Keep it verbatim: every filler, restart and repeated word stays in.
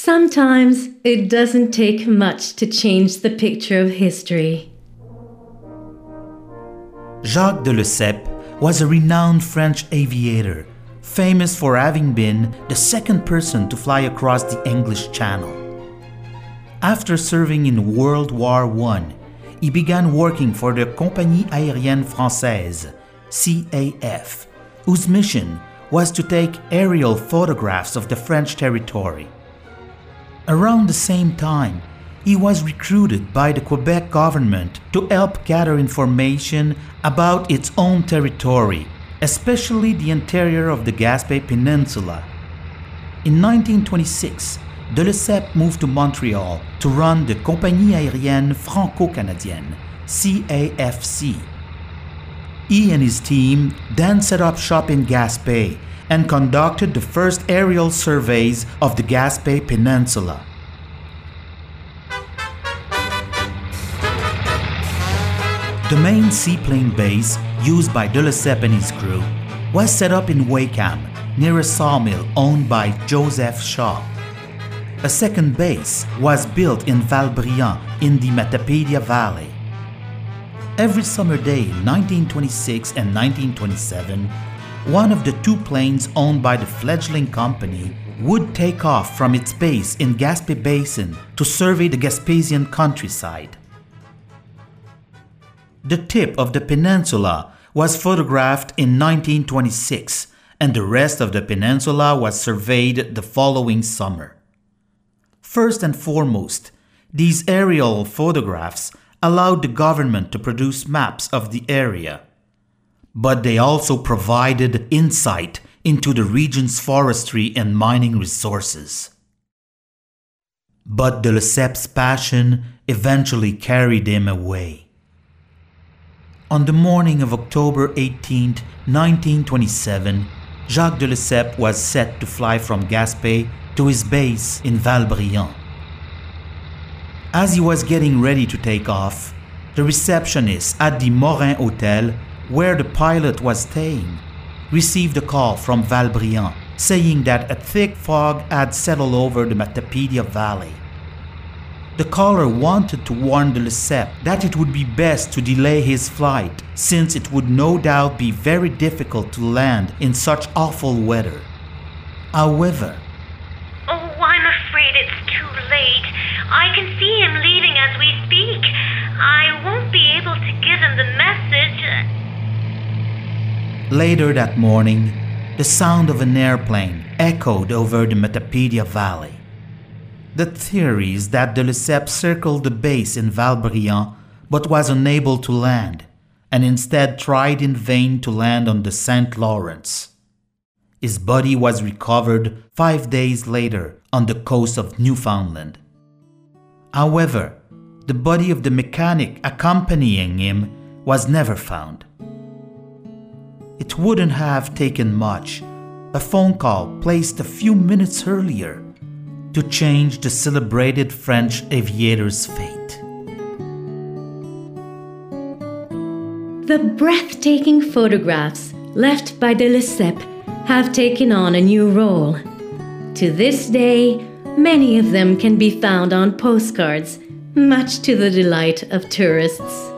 Sometimes it doesn't take much to change the picture of history. Jacques de Lesseps was a renowned French aviator, famous for having been the second person to fly across the English Channel. After serving in World War One, he began working for the Compagnie Aérienne Française, C A F, whose mission was to take aerial photographs of the French territory. Around the same time, he was recruited by the Quebec government to help gather information about its own territory, especially the interior of the Gaspé Peninsula. In nineteen twenty-six, de Lesseps moved to Montreal to run the Compagnie Aérienne Franco-Canadienne, C A F C. He and his team then set up shop in Gaspé and conducted the first aerial surveys of the Gaspé Peninsula. The main seaplane base used by de Lesseps and his crew was set up in Wakeham, near a sawmill owned by Joseph Shaw. A second base was built in Valbriand in the Matapédia Valley. Every summer day in nineteen twenty-six and nineteen twenty-seven, one of the two planes owned by the fledgling company would take off from its base in Gaspé Basin to survey the Gaspésian countryside. The tip of the peninsula was photographed in nineteen twenty-six, and the rest of the peninsula was surveyed the following summer. First and foremost, these aerial photographs allowed the government to produce maps of the area, but they also provided insight into the region's forestry and mining resources. But de Lesseps' passion eventually carried him away. On the morning of October eighteenth, nineteen twenty-seven, Jacques de Lesseps was set to fly from Gaspé to his base in Valbriand. As he was getting ready to take off, the receptionist at the Morin Hotel, where the pilot was staying, received a call from Valbriand saying that a thick fog had settled over the Matapédia Valley. The caller wanted to warn de Lesseps that it would be best to delay his flight, since it would no doubt be very difficult to land in such awful weather. However, "Oh, I'm afraid it's too late. I can see him leaving as we speak. I won't be able to give him the message." Later that morning, the sound of an airplane echoed over the Matapédia Valley. The theory is that de Lesseps circled the base in Valbriand but was unable to land, and instead tried in vain to land on the Saint Lawrence. His body was recovered five days later on the coast of Newfoundland. However, the body of the mechanic accompanying him was never found. It wouldn't have taken much, a phone call placed a few minutes earlier, to change the celebrated French aviator's fate. The breathtaking photographs left by de Lesseps have taken on a new role. To this day, many of them can be found on postcards, much to the delight of tourists.